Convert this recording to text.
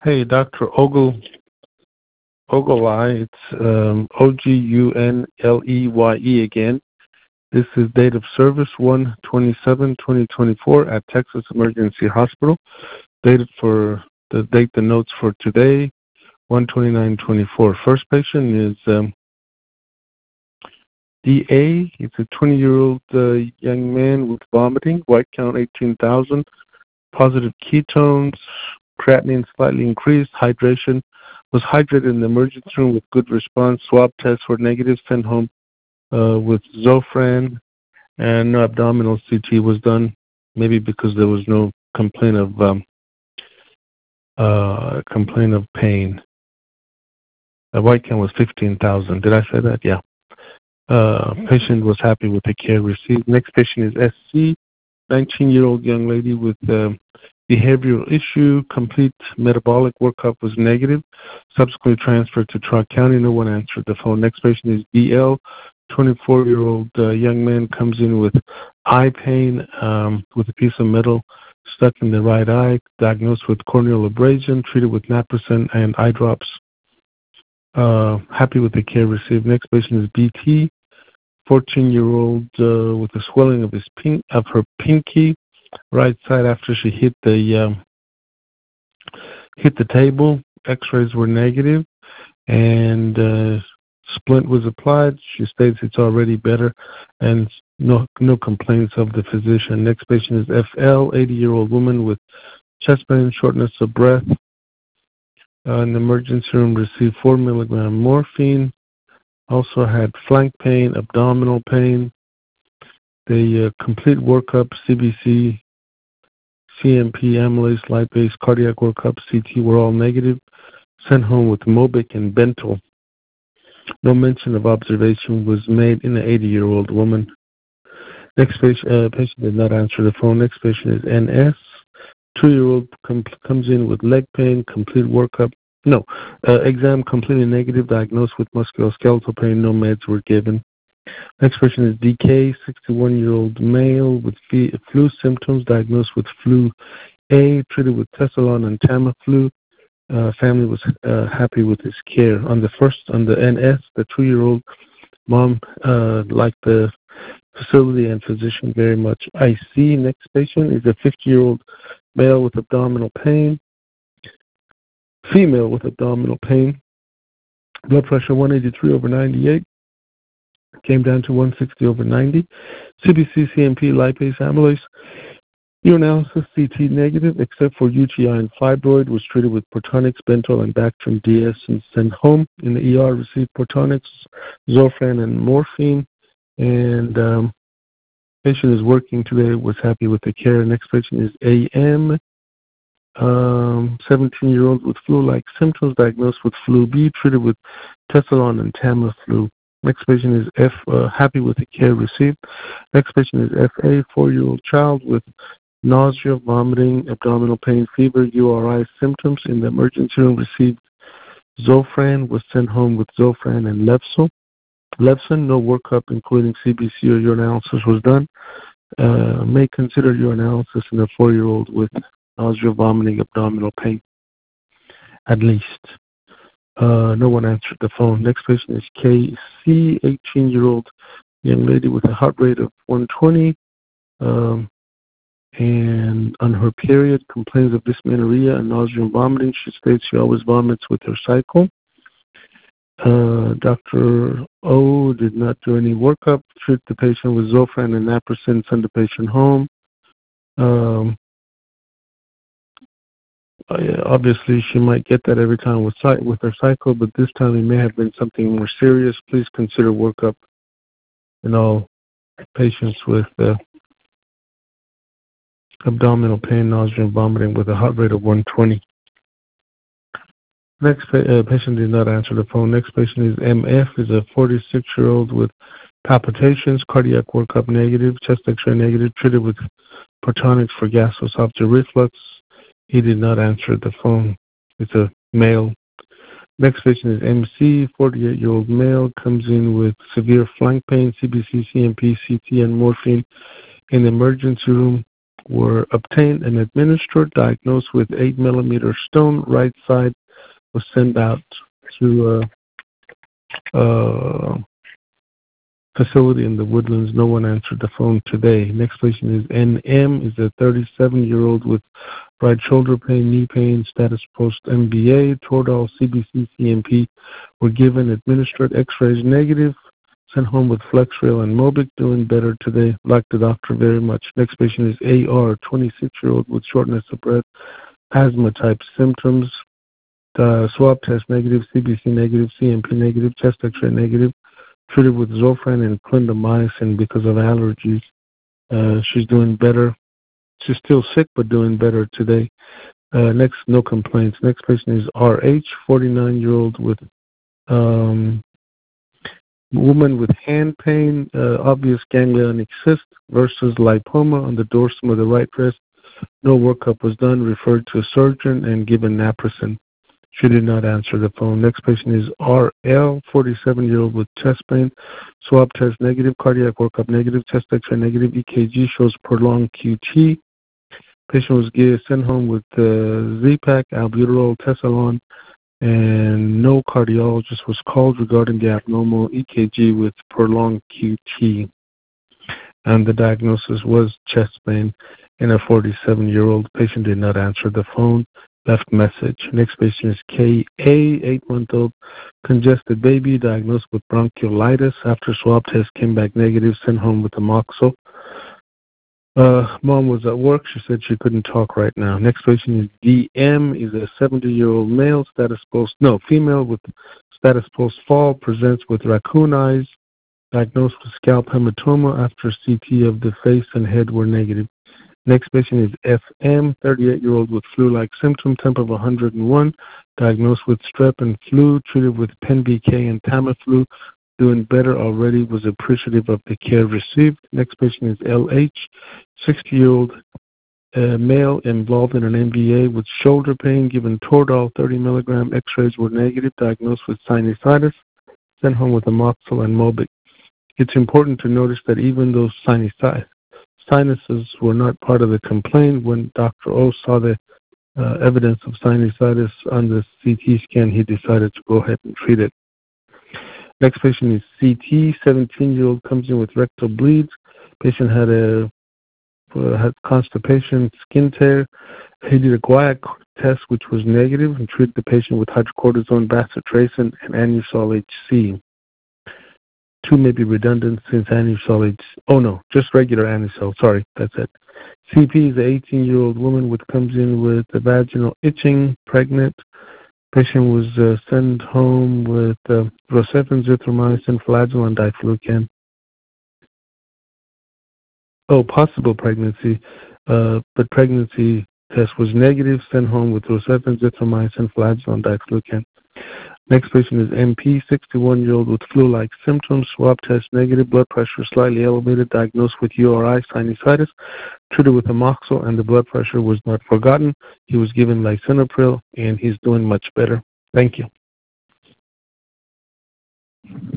Hey, Dr. Oguleye. It's Ogunleye again. This is date of service 1/27/2024 at Texas Emergency Hospital. Dated for the notes for today, 1/29/24. First patient is DA. It's a 20-year-old young man with vomiting, white count 18,000, positive ketones, creatinine slightly increased, hydration, was hydrated in the emergency room with good response, swab tests were negative, sent home with Zofran, and no abdominal CT was done, maybe because there was no complaint of pain. The white count was 15,000. Did I say that? Yeah. Patient was happy with the care received. Next patient is SC, 19-year-old young lady with behavioral issue. Complete metabolic workup was negative. Subsequently transferred to Tri County. No one answered the phone. Next patient is DL, 24-year-old young man comes in with eye pain with a piece of metal stuck in the right eye, diagnosed with corneal abrasion, treated with naproxen and eye drops. Happy with the care received. Next patient is BT, 14-year-old with a swelling of her pinky right side after she hit the table. X-rays were negative, and splint was applied. She states it's already better, and no complaints of the physician. Next patient is FL, 80-year-old woman with chest pain, shortness of breath. In the emergency room, received 4 milligram morphine. Also had flank pain, abdominal pain. The complete workup, CBC, CMP, amylase, lipase, cardiac workup, CT were all negative. Sent home with Mobic and Bentyl. No mention of observation was made in the 80-year-old woman. Next patient did not answer the phone. Next patient is NS. 2-year-old comes in with leg pain, complete workup. Exam completely negative, diagnosed with musculoskeletal pain, no meds were given. Next person is DK, 61-year-old male with flu symptoms, diagnosed with flu A, treated with Tessalon and Tamiflu. Family was happy with his care. On the NS, the 2-year-old mom liked the facility and physician very much. IC, next patient is a 50-year-old male with abdominal pain, female with abdominal pain, blood pressure 183/98, came down to 160/90, CBC, CMP, lipase, amylase, urinalysis, CT negative, except for UTI and fibroid, was treated with Protonix, Bentyl, and Bactrim DS and sent home. In the ER, received Protonix, Zofran, and morphine, and patient is working today, was happy with the care. Next patient is AM, 17-year-old with flu-like symptoms, diagnosed with flu B, treated with Tessalon and Tamiflu. Next patient is F, happy with the care received. Next patient is FA, 4-year-old child with nausea, vomiting, abdominal pain, fever, URI symptoms. In the emergency room, received Zofran, was sent home with Zofran and Levsin. No workup, including CBC or urinalysis, was done. May consider urinalysis in a 4-year-old with nausea, vomiting, abdominal pain, at least. No one answered the phone. Next patient is KC, 18-year-old young lady with a heart rate of 120, and on her period, complains of dysmenorrhea and nausea and vomiting. She states she always vomits with her cycle. Dr. O did not do any workup, treat the patient with Zofran and naproxen, send the patient home. Obviously, she might get that every time with her cycle, but this time it may have been something more serious. Please consider workup in all patients with abdominal pain, nausea, and vomiting with a heart rate of 120. Next patient did not answer the phone. Next patient is MF, is a 46-year-old with palpitations, cardiac workup negative, chest X-ray negative, treated with Protonix for gastroesophageal reflux. He did not answer the phone. It's a male. Next patient is MC, 48-year-old male, comes in with severe flank pain, CBC, CMP, CT, and morphine. In the emergency room, were obtained and administered. Diagnosed with 8-millimeter stone. Right side was sent out to facility in the Woodlands. No one answered the phone today. Next patient is NM, is a 37-year-old with right shoulder pain, knee pain, status post-MBA, Toradol, CBC, CMP were given, administered, x-rays negative, sent home with Flexrail and Mobic, doing better today. Like the doctor very much. Next patient is AR, 26-year-old with shortness of breath, asthma type symptoms, swab test negative, CBC negative, CMP negative, chest x-ray negative, treated with Zofran and clindamycin because of allergies. She's doing better. She's still sick, but doing better today. Next, no complaints. Next patient is RH, 49-year-old with woman with hand pain, obvious ganglionic cyst versus lipoma on the dorsum of the right wrist. No workup was done, referred to a surgeon, and given naproxen. She did not answer the phone. Next patient is RL, 47-year-old with chest pain, swab test negative, cardiac workup negative, chest x-ray negative, EKG shows prolonged QT. Patient was sent home with Z-Pak, albuterol, Tessalon, and no cardiologist was called regarding the abnormal EKG with prolonged QT. And the diagnosis was chest pain in a 47-year-old. Patient did not answer the phone. Left message. Next patient is KA, 8-month-old, congested baby, diagnosed with bronchiolitis. After swab test came back negative, sent home with Amoxil. Mom was at work. She said she couldn't talk right now. Next patient is DM, is a 70-year-old male, female with status post-fall, presents with raccoon eyes, diagnosed with scalp hematoma after CT of the face and head were negative. Next patient is FM, 38-year-old with flu-like symptom, temp of 101, diagnosed with strep and flu, treated with Pen-BK and Tamiflu, doing better already, was appreciative of the care received. Next patient is LH, 60-year-old male involved in an MBA with shoulder pain, given Toradol 30 milligram, x-rays were negative, diagnosed with sinusitis, sent home with Amoxil and Mobic. It's important to notice that even though sinuses were not part of the complaint, when Dr. O saw the evidence of sinusitis on the CT scan, he decided to go ahead and treat it. Next patient is CT, 17-year-old, comes in with rectal bleeds. Patient had constipation, skin tear. He did a guaiac test, which was negative, and treated the patient with hydrocortisone, bacitracin, and Anusol HC. Two may be redundant since Anusol just regular Anusol. Sorry, that's it. CP is an 18-year-old woman comes in with vaginal itching, pregnant. Patient was sent home with Rocephin, zithromycin, flagyl, diflucan. Possible pregnancy, but pregnancy test was negative, sent home with Rocephin, zithromycin, flagyl, diflucan. Next patient is MP, 61-year-old with flu-like symptoms, swab test negative, blood pressure slightly elevated, diagnosed with URI, sinusitis, treated with Amoxil, and the blood pressure was not forgotten. He was given lisinopril, and he's doing much better. Thank you.